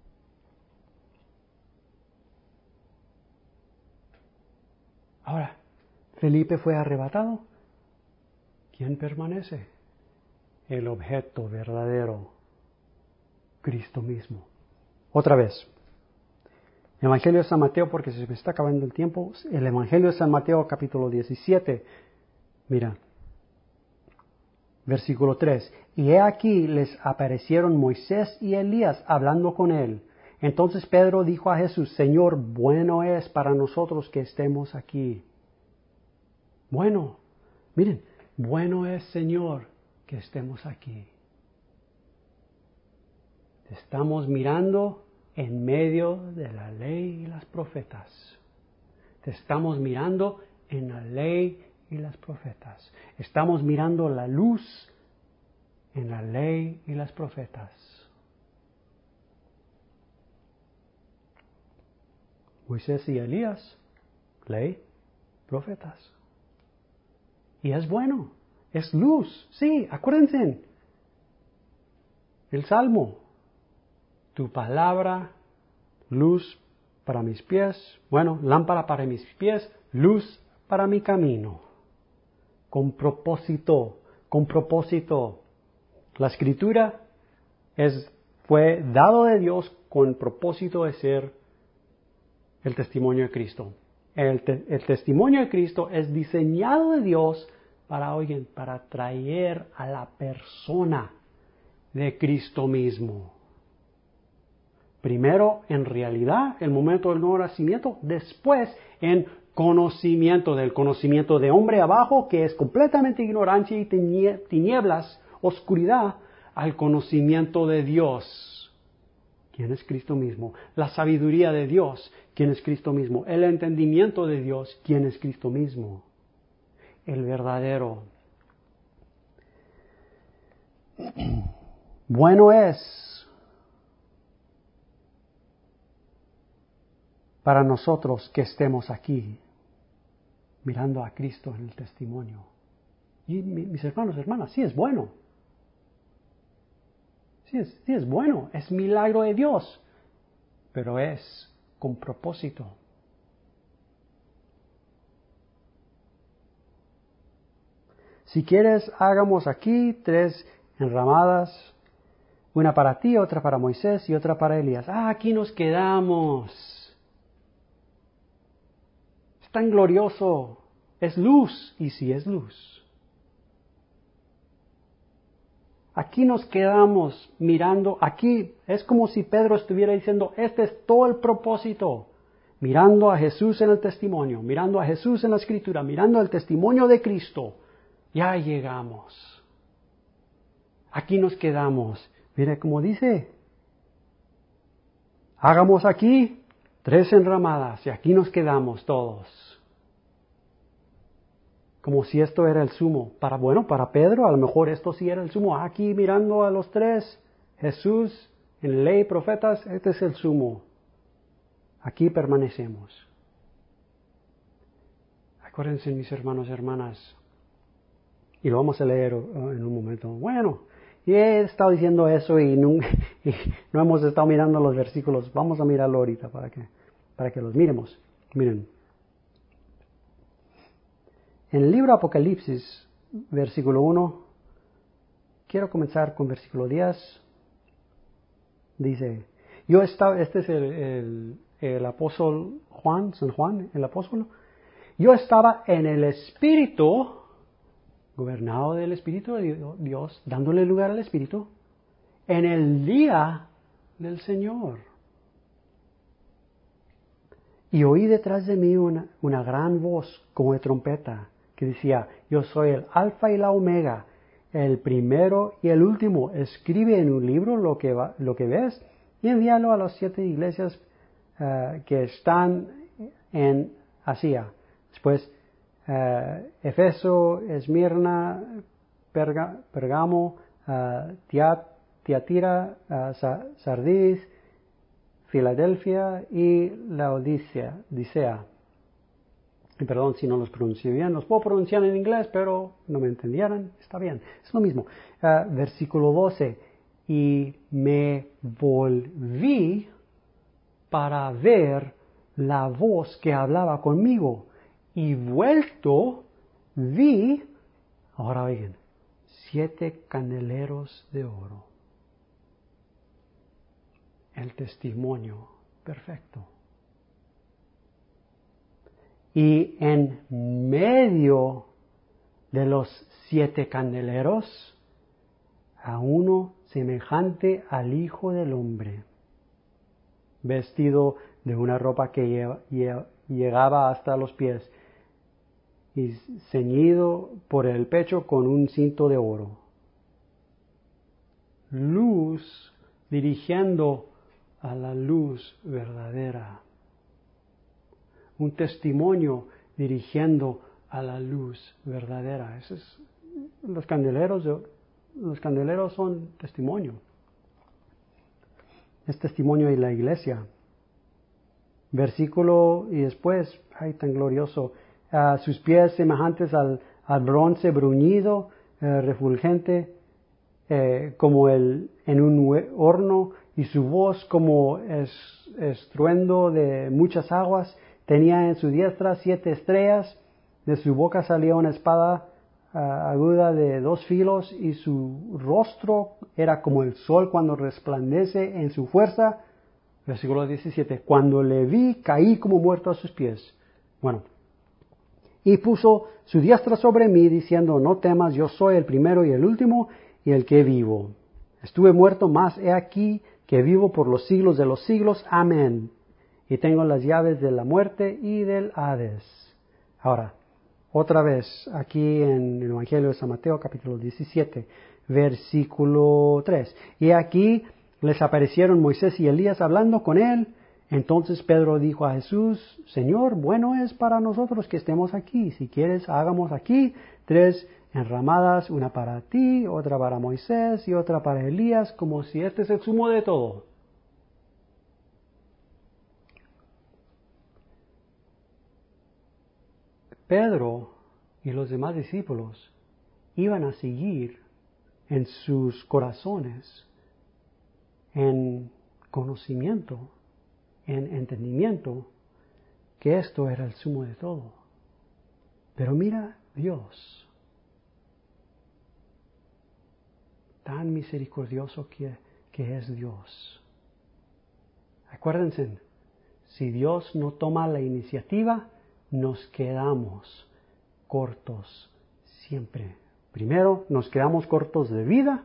A: Ahora, Felipe fue arrebatado. ¿Quién permanece? El objeto verdadero, Cristo mismo. Otra vez, Evangelio de San Mateo, porque se me está acabando el tiempo. El Evangelio de San Mateo, capítulo diecisiete, Mira, versículo tres. Y he aquí les aparecieron Moisés y Elías hablando con él. Entonces Pedro dijo a Jesús, Señor, bueno es para nosotros que estemos aquí. Bueno, miren, bueno es, Señor, que estemos aquí. Estamos mirando en medio de la ley y las profetas. Te estamos mirando en la ley y las profetas. Estamos mirando la luz en la ley y las profetas. Moisés y Elías, ley, profetas. Y es bueno, es luz, sí, acuérdense. El Salmo, tu palabra, luz para mis pies, bueno, lámpara para mis pies, luz para mi camino. Con propósito, con propósito. La escritura es, fue dado de Dios con propósito de ser el testimonio de Cristo. El, te, el testimonio de Cristo es diseñado de Dios para, oigan, para traer a la persona de Cristo mismo. Primero en realidad, el momento del nuevo nacimiento, después en conocimiento, del conocimiento de hombre abajo, que es completamente ignorancia y tinieblas, oscuridad, al conocimiento de Dios, quien es Cristo mismo, la sabiduría de Dios, quien es Cristo mismo, el entendimiento de Dios, quien es Cristo mismo, el verdadero. Bueno es para nosotros que estemos aquí, mirando a Cristo en el testimonio. Y mis hermanos, hermanas, sí es bueno. Sí es, sí es bueno, es milagro de Dios, pero es con propósito. Si quieres, hagamos aquí tres enramadas, una para ti, otra para Moisés y otra para Elías. Ah, aquí nos quedamos. Es tan glorioso, es luz, y sí es luz. Aquí nos quedamos mirando, aquí es como si Pedro estuviera diciendo, este es todo el propósito, mirando a Jesús en el testimonio, mirando a Jesús en la Escritura, mirando el testimonio de Cristo, ya llegamos. Aquí nos quedamos. Mire cómo dice, hagamos aquí tres enramadas y aquí nos quedamos todos. Como si esto era el sumo. Para, bueno, para Pedro a lo mejor esto sí era el sumo. Aquí mirando a los tres, Jesús, en ley, profetas, este es el sumo. Aquí permanecemos. Acuérdense, mis hermanos y hermanas, y lo vamos a leer en un momento. Bueno, y he estado diciendo eso y no, y no hemos estado mirando los versículos. Vamos a mirarlo ahorita para que, para que los miremos. Miren. En el libro Apocalipsis, versículo uno, quiero comenzar con versículo diez. Dice, yo estaba, este es el, el, el apóstol Juan, San Juan, el apóstol. Yo estaba en el Espíritu, gobernado del Espíritu de Dios, dándole lugar al Espíritu, en el día del Señor. Y oí detrás de mí una, una gran voz como de trompeta, que decía, yo soy el alfa y la omega, el primero y el último. Escribe en un libro lo que, va, lo que ves y envíalo a las siete iglesias uh, que están en Asia. Después, uh, Efeso, Esmirna, Perga, Pergamo, uh, Tiat, Tiatira, uh, Sardis, Filadelfia y Laodicea. Odisea. Y perdón si no los pronuncio bien, los puedo pronunciar en inglés, pero no me entendieran, está bien, es lo mismo. Uh, versículo doce, y me volví para ver la voz que hablaba conmigo, y vuelto vi, ahora oigan, siete caneleros de oro. El testimonio perfecto. Y en medio de los siete candeleros a uno semejante al Hijo del Hombre, vestido de una ropa que lleva, lleva, llegaba hasta los pies y ceñido por el pecho con un cinto de oro. Luz dirigiendo a la luz verdadera. Un testimonio dirigiendo a la luz verdadera. Eso es, los candeleros, los candeleros son testimonio. Es testimonio de la iglesia. Versículo y después, ay, tan glorioso. Uh, sus pies semejantes al, al bronce bruñido, uh, refulgente, eh, como el en un horno, y su voz como es, estruendo de muchas aguas. Tenía en su diestra siete estrellas, de su boca salía una espada uh, aguda de dos filos, y su rostro era como el sol cuando resplandece en su fuerza. Versículo diecisiete. Cuando le vi, caí como muerto a sus pies. Bueno. Y puso su diestra sobre mí, diciendo, no temas, yo soy el primero y el último, y el que vivo. Estuve muerto, mas he aquí que vivo por los siglos de los siglos. Amén. Y tengo las llaves de la muerte y del Hades. Ahora, otra vez, aquí en el Evangelio de San Mateo, capítulo diecisiete, versículo tres. Y aquí les aparecieron Moisés y Elías hablando con él. Entonces Pedro dijo a Jesús, Señor, bueno es para nosotros que estemos aquí. Si quieres, hagamos aquí tres enramadas, una para ti, otra para Moisés y otra para Elías, como si este es el sumo de todo. Pedro y los demás discípulos iban a seguir en sus corazones, en conocimiento, en entendimiento, que esto era el sumo de todo. Pero mira Dios, tan misericordioso que, que es Dios. Acuérdense, si Dios no toma la iniciativa, nos quedamos cortos siempre. Primero, nos quedamos cortos de vida,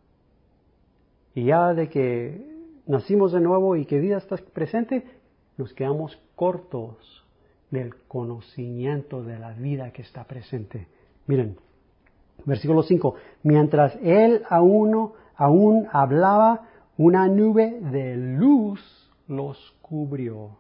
A: y ya de que nacimos de nuevo y que vida está presente, nos quedamos cortos del conocimiento de la vida que está presente. Miren, versículo cinco. Mientras él aún, aún hablaba, una nube de luz los cubrió.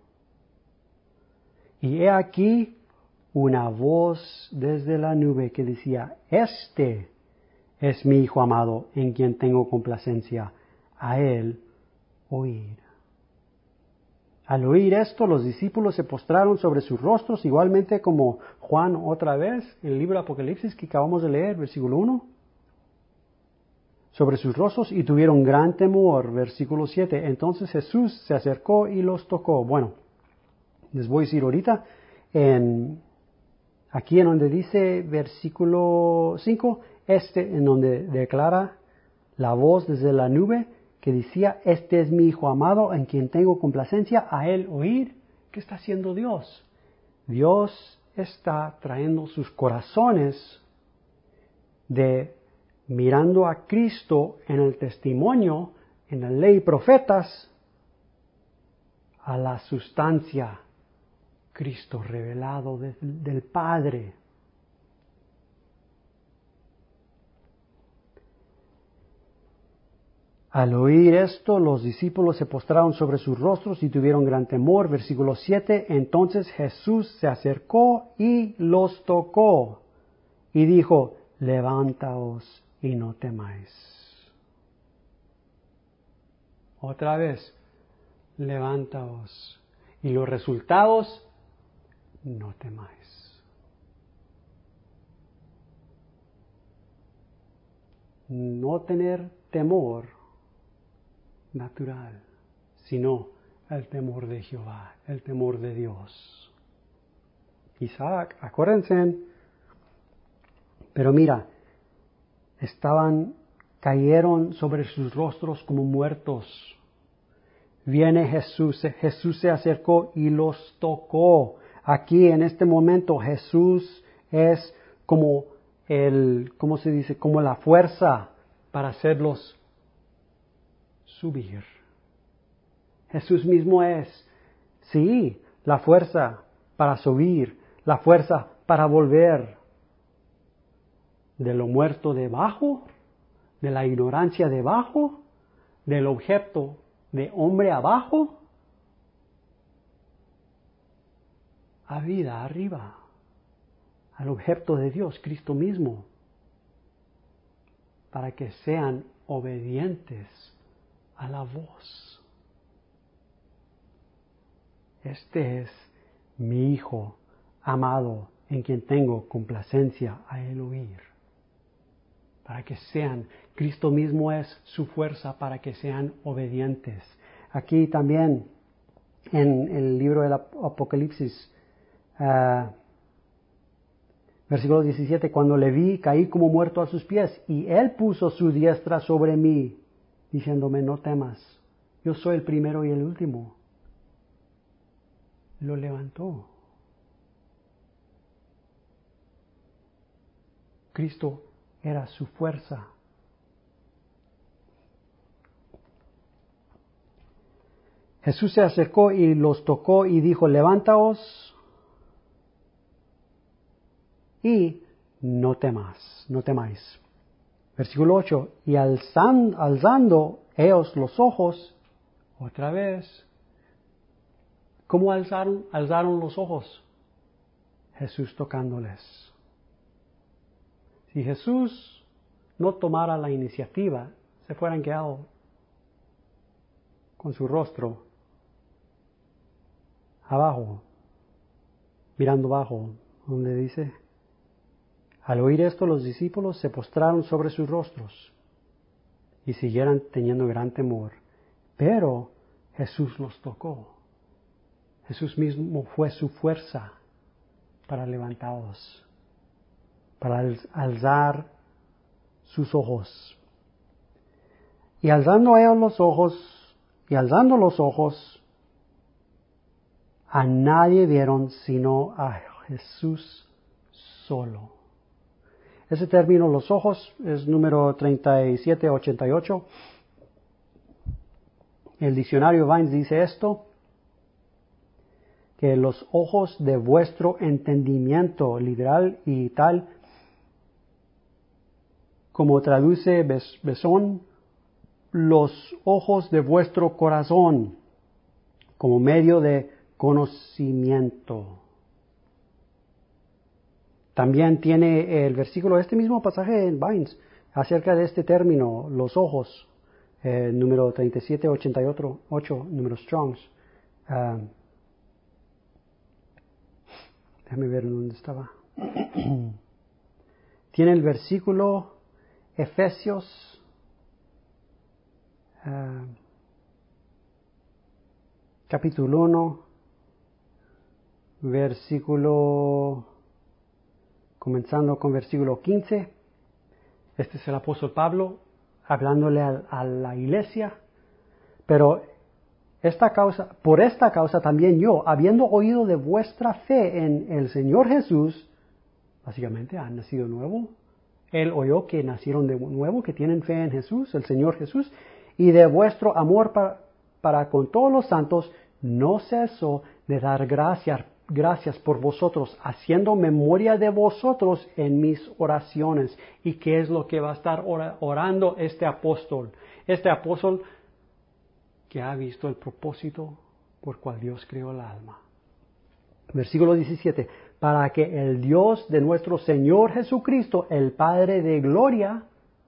A: Y he aquí una voz desde la nube que decía, Este es mi Hijo amado, en quien tengo complacencia, a él oír. Al oír esto, los discípulos se postraron sobre sus rostros, igualmente como Juan otra vez, en el libro de Apocalipsis que acabamos de leer, versículo uno. Sobre sus rostros, y tuvieron gran temor, versículo siete. Entonces Jesús se acercó y los tocó. Bueno, les voy a decir ahorita, en, aquí en donde dice versículo cinco, este en donde declara la voz desde la nube, que decía, este es mi Hijo amado, en quien tengo complacencia, a él oír. ¿Qué está haciendo Dios? Dios está trayendo sus corazones de mirando a Cristo en el testimonio, en la ley y profetas, a la sustancia, Cristo revelado de, del Padre. Al oír esto, los discípulos se postraron sobre sus rostros y tuvieron gran temor. Versículo siete. Entonces Jesús se acercó y los tocó y dijo, levántaos y no temáis. Otra vez, levántaos. Y los resultados, no temáis. No tener temor natural, sino el temor de Jehová, el temor de Dios. Isaac, acuérdense, pero mira, estaban, cayeron sobre sus rostros como muertos. Viene Jesús, Jesús se acercó y los tocó. Aquí en este momento Jesús es como el, ¿cómo se dice? Como la fuerza para hacerlos subir. Jesús mismo es, sí, la fuerza para subir, la fuerza para volver de lo muerto debajo, de la ignorancia debajo, del objeto de hombre abajo, a vida arriba, al objeto de Dios, Cristo mismo, para que sean obedientes a la voz. Este es mi Hijo amado, en quien tengo complacencia a él oír. Para que sean, Cristo mismo es su fuerza para que sean obedientes. Aquí también en el libro del Apocalipsis, uh, versículo diecisiete, cuando le vi, caí como muerto a sus pies, y él puso su diestra sobre mí, diciéndome, no temas, yo soy el primero y el último. Lo levantó. Cristo era su fuerza. Jesús se acercó y los tocó y dijo, levántaos y no temas, no temáis. Versículo ocho, y alzan, alzando ellos los ojos, otra vez, ¿cómo alzaron, alzaron los ojos? Jesús tocándoles. Si Jesús no tomara la iniciativa, se fueran quedado con su rostro abajo, mirando abajo, donde dice, al oír esto los discípulos se postraron sobre sus rostros y siguieron teniendo gran temor. Pero Jesús los tocó. Jesús mismo fue su fuerza para levantarlos, para alzar sus ojos. Y alzando ellos los ojos, y alzando los ojos, a nadie vieron sino a Jesús solo. Ese término, los ojos, es número treinta y siete ochenta y ocho. El diccionario Vines dice esto, que los ojos de vuestro entendimiento, literal y tal, como traduce Besón, los ojos de vuestro corazón, como medio de conocimiento. También tiene el versículo, este mismo pasaje en Vines, acerca de este término, los ojos, eh, número treinta y siete ochenta y ocho, número Strongs. Uh, déjame ver dónde estaba. Tiene el versículo Efesios uh, capítulo uno, versículo, comenzando con versículo quince. Este es el apóstol Pablo hablándole a, a la iglesia. Pero esta causa, por esta causa también yo, habiendo oído de vuestra fe en el Señor Jesús, básicamente han nacido nuevo. Él oyó que nacieron de nuevo, que tienen fe en Jesús, el Señor Jesús, y de vuestro amor para, para con todos los santos, no ceso de dar gracias, gracias por vosotros, haciendo memoria de vosotros en mis oraciones. ¿Y qué es lo que va a estar orando este apóstol? Este apóstol que ha visto el propósito por cual Dios creó el alma. Versículo diecisiete. Para que el Dios de nuestro Señor Jesucristo, el Padre de gloria,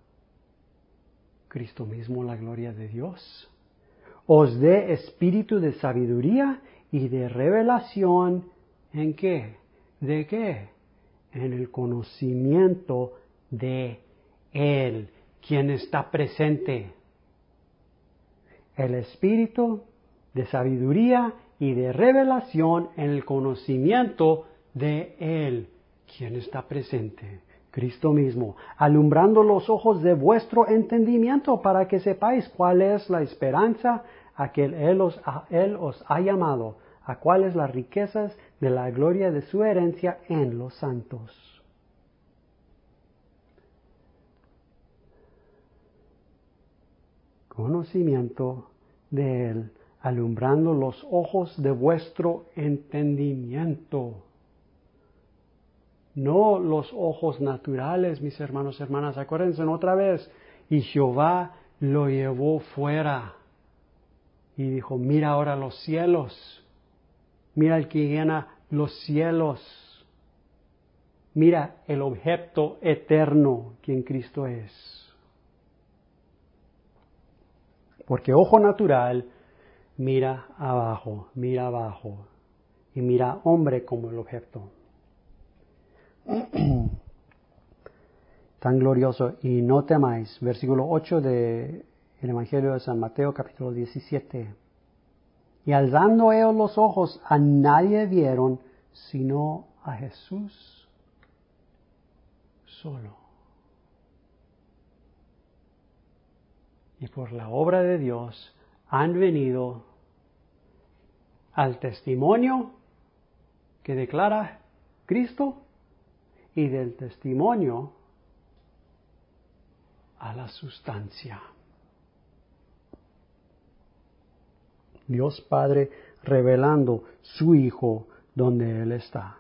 A: Cristo mismo la gloria de Dios, os dé espíritu de sabiduría y de revelación. ¿En qué? ¿De qué? En el conocimiento de Él, quien está presente. El espíritu de sabiduría y de revelación en el conocimiento de Él, quien está presente, Cristo mismo, alumbrando los ojos de vuestro entendimiento para que sepáis cuál es la esperanza a que Él os, a Él os ha llamado, a cuáles las riquezas de la gloria de su herencia en los santos. conocimiento de Él, alumbrando los ojos de vuestro entendimiento. No los ojos naturales, mis hermanos y hermanas. Acuérdense otra vez. Y Jehová lo llevó fuera. Y dijo, mira ahora los cielos. Mira el que llena los cielos. Mira el objeto eterno, quien Cristo es. Porque ojo natural mira abajo, mira abajo. Y mira hombre como el objeto. Tan glorioso. Y no temáis. Versículo ocho del Evangelio de San Mateo, capítulo diecisiete. Y alzando ellos los ojos, a nadie vieron, sino a Jesús solo. Y por la obra de Dios han venido al testimonio que declara Cristo y del testimonio a la sustancia. Dios Padre revelando su Hijo donde Él está.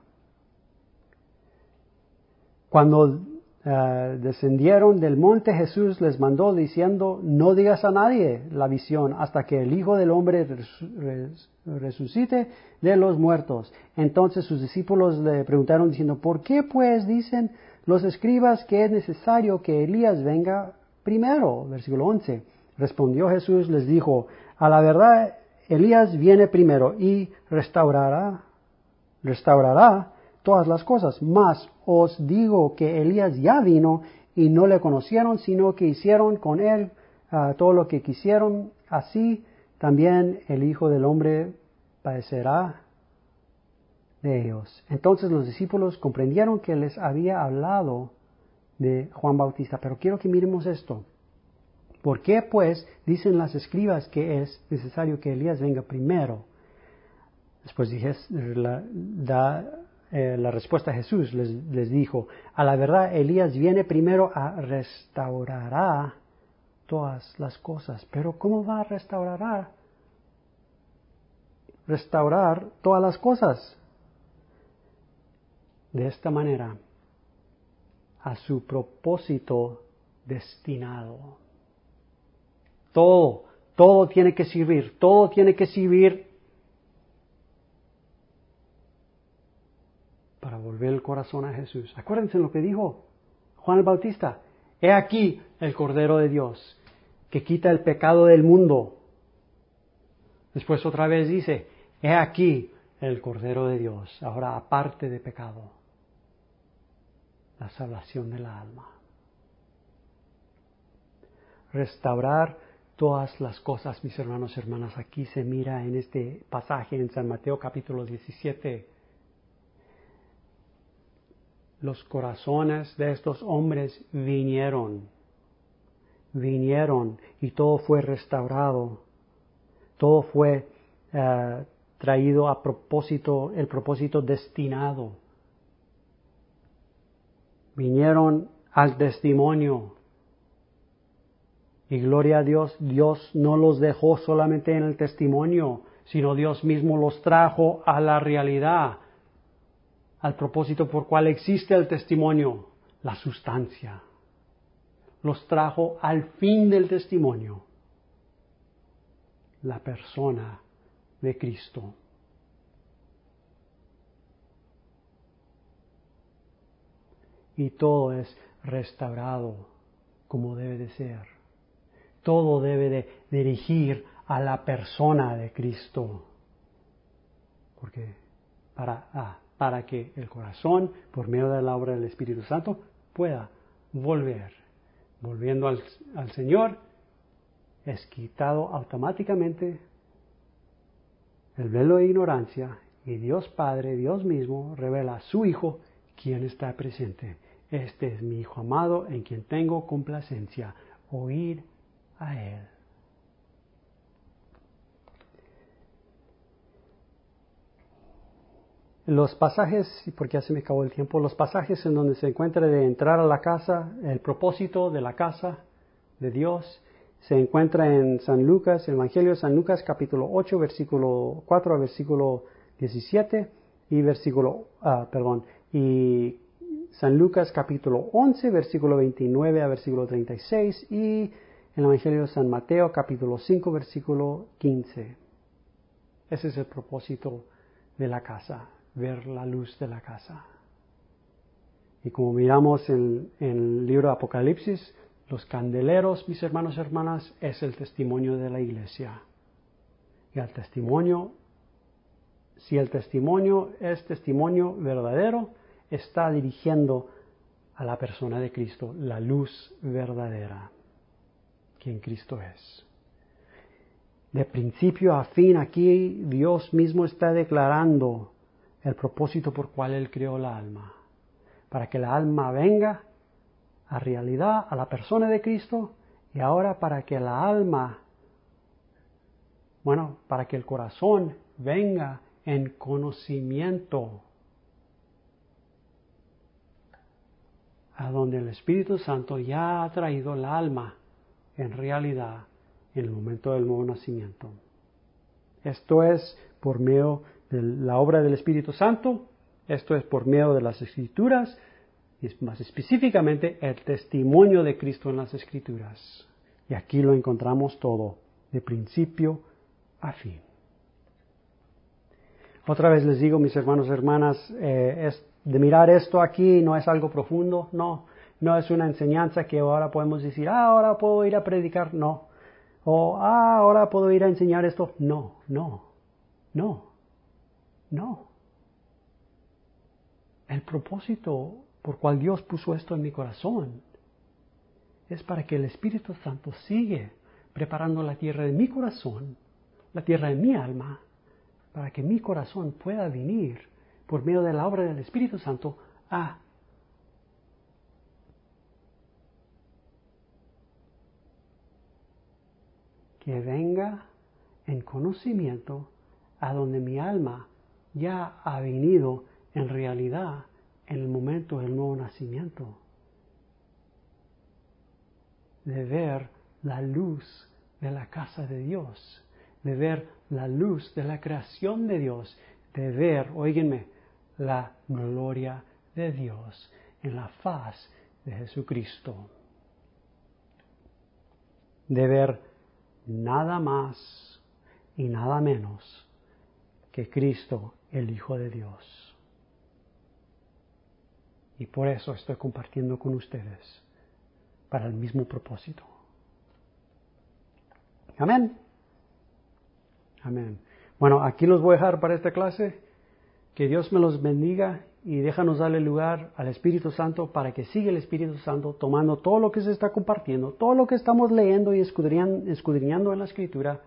A: Cuando uh, descendieron del monte, Jesús les mandó diciendo, no digas a nadie la visión hasta que el Hijo del Hombre resucite de los muertos. Entonces sus discípulos le preguntaron diciendo, ¿por qué pues dicen los escribas que es necesario que Elías venga primero? Versículo once. Respondió Jesús, les dijo, a la verdad Elías viene primero y restaurará, restaurará todas las cosas. Mas os digo que Elías ya vino y no le conocieron, sino que hicieron con él uh, todo lo que quisieron. Así también el Hijo del Hombre padecerá de ellos. Entonces los discípulos comprendieron que les había hablado de Juan Bautista. Pero quiero que miremos esto. ¿Por qué pues dicen las escribas que es necesario que Elías venga primero? Después dije, la, da eh, la respuesta a Jesús, les, les dijo, a la verdad Elías viene primero a restaurar todas las cosas. Pero ¿cómo va a restaurar? Restaurar todas las cosas. De esta manera, a su propósito destinado. Todo, todo tiene que servir, todo tiene que servir para volver el corazón a Jesús. Acuérdense lo que dijo Juan el Bautista. He aquí el Cordero de Dios que quita el pecado del mundo. Después otra vez dice, he aquí el Cordero de Dios, ahora aparte de pecado, la salvación del alma. Restaurar todas las cosas, mis hermanos y hermanas. Aquí se mira en este pasaje en San Mateo capítulo diecisiete. Los corazones de estos hombres vinieron, vinieron y todo fue restaurado. Todo fue uh, traído a propósito, el propósito destinado. Vinieron al testimonio. Y gloria a Dios, Dios no los dejó solamente en el testimonio, sino Dios mismo los trajo a la realidad, al propósito por cual existe el testimonio, la sustancia. Los trajo al fin del testimonio, la persona de Cristo. Y todo es restaurado como debe de ser. Todo debe de dirigir a la persona de Cristo. Porque para, ah, para que el corazón, por medio de la obra del Espíritu Santo, pueda volver. Volviendo al, al Señor, es quitado automáticamente el velo de ignorancia y Dios Padre, Dios mismo, revela a su Hijo, quien está presente. Este es mi Hijo amado, en quien tengo complacencia. Oír a Él. Los pasajes, porque ya se me acabó el tiempo, los pasajes en donde se encuentra de entrar a la casa, el propósito de la casa de Dios se encuentra en San Lucas, el Evangelio de San Lucas, capítulo ocho, versículo cuatro a versículo diecisiete, y versículo, ah, perdón, y San Lucas, capítulo once, versículo veintinueve a versículo treinta y seis, y el Evangelio de San Mateo, capítulo cinco, versículo quince. Ese es el propósito de la casa, ver la luz de la casa. Y como miramos en, en el libro de Apocalipsis, los candeleros, mis hermanos y hermanas, es el testimonio de la iglesia. Y el testimonio, si el testimonio es testimonio verdadero, está dirigiendo a la persona de Cristo, la luz verdadera, quien Cristo es. De principio a fin, aquí Dios mismo está declarando el propósito por cual Él creó la alma. Para que la alma venga a realidad, a la persona de Cristo, y ahora para que la alma, bueno, para que el corazón venga en conocimiento, a donde el Espíritu Santo ya ha traído la alma en realidad en el momento del nuevo nacimiento. Esto es por medio de la obra del Espíritu Santo, esto es por medio de las Escrituras, y más específicamente el testimonio de Cristo en las Escrituras. Y aquí lo encontramos todo, de principio a fin. Otra vez les digo, mis hermanos y hermanas, eh, es, de mirar esto aquí no es algo profundo, no, no es una enseñanza que ahora podemos decir, ah, ahora puedo ir a predicar, no, o ah, ahora puedo ir a enseñar esto, no, no, no, no. El propósito por cual Dios puso esto en mi corazón es para que el Espíritu Santo sigue preparando la tierra de mi corazón, la tierra de mi alma, para que mi corazón pueda venir por medio de la obra del Espíritu Santo a que venga en conocimiento a donde mi alma ya ha venido en realidad en el momento del nuevo nacimiento, de ver la luz de la casa de Dios, de ver la luz de la creación de Dios, de ver, óiganme, la gloria de Dios en la faz de Jesucristo, de ver nada más y nada menos que Cristo, el Hijo de Dios. Y por eso estoy compartiendo con ustedes, para el mismo propósito. Amén. Amén. Bueno, aquí los voy a dejar para esta clase. Que Dios me los bendiga y déjanos darle lugar al Espíritu Santo para que siga el Espíritu Santo tomando todo lo que se está compartiendo, todo lo que estamos leyendo y escudriñando, escudriñando en la Escritura,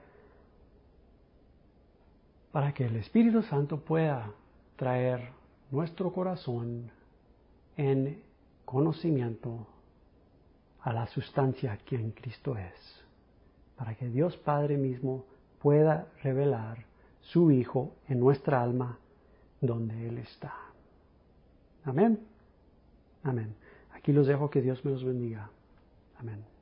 A: para que el Espíritu Santo pueda traer nuestro corazón en conocimiento a la sustancia que en Cristo es, para que Dios Padre mismo pueda revelar su Hijo en nuestra alma donde Él está. Amén. Amén. Aquí los dejo, que Dios me los bendiga. Amén.